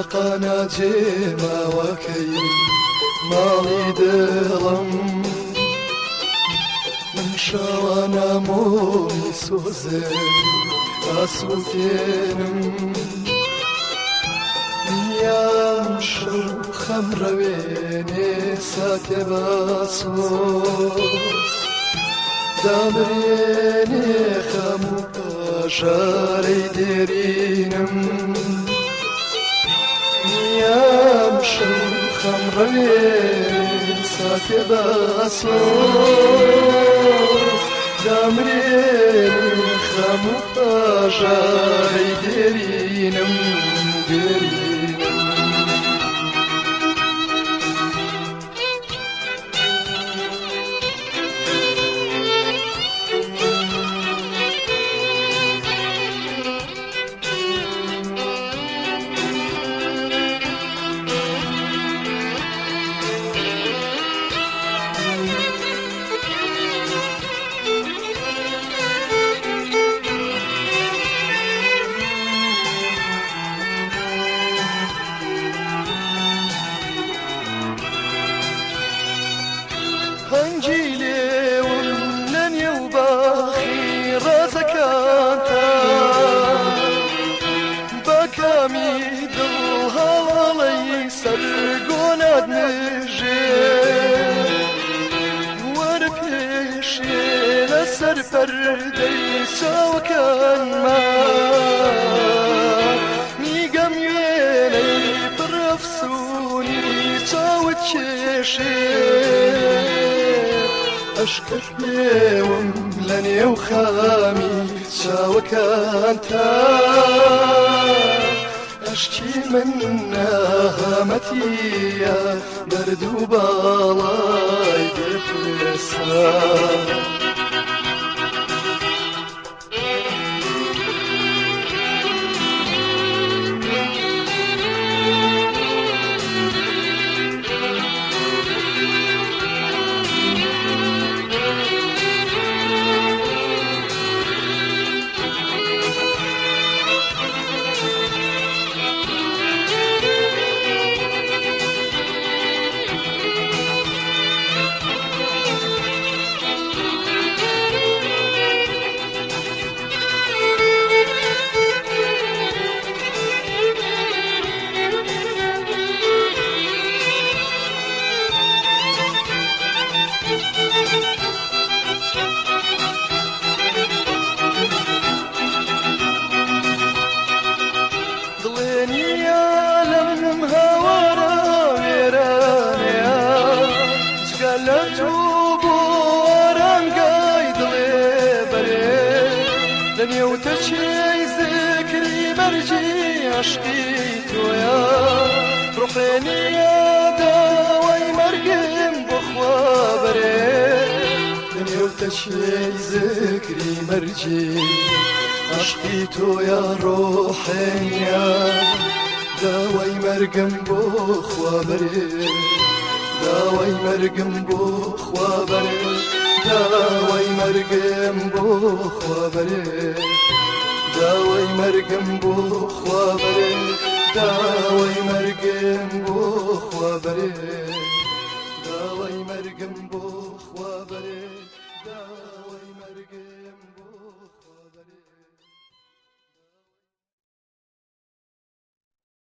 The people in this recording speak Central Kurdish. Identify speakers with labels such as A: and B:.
A: قەناجێ ماوەکەی ماڵی دڵم من شەوانەمۆی سۆزێ ئاسوودێنم یام شەو خەمڕەوێنێ ساتێ بەسۆز دامرێنێ خەم و پاژارەی دێرینم یام شەو خەمڕەوێن ساتێ بەسۆز دامرێنێ خەم و پاژارەی دێرینم هەنگی لێوم لە نێو باخی ڕازەکانتە بە کامی دڵ هەڵەڵەی سەرگۆنات نژێ وەرە پێشێ لەسەر پەردەی چاوەکانمان میگەم وێنەی پڕەفسوونی چاوت کێشێ ئەشکت لێوم لە نێو خامی چاوەکانتە ئەشکی من نەهامەتیە دەرد و باڵای دەپرسە نێوتەچێی زکری بەرجی عشقی تۆیە ڕوحێنیە داوای مەرگم بۆ خوا بەرێ نێوتەچێی زکری بەرجی عشقی تۆیە ڕوحێنیە داوای مەرگم بۆ خوا بەرێ داوای مەرگم بۆ خوا بەرێ داوای مەرگم بۆ خوا بەرێ داوای مەرگم بۆ خوا بەرێ داوای مەرگم بۆ خوا بەرێ داوای مەرگم بۆ خوا بەرێ داوای مەرگم بۆ خوا بەرێ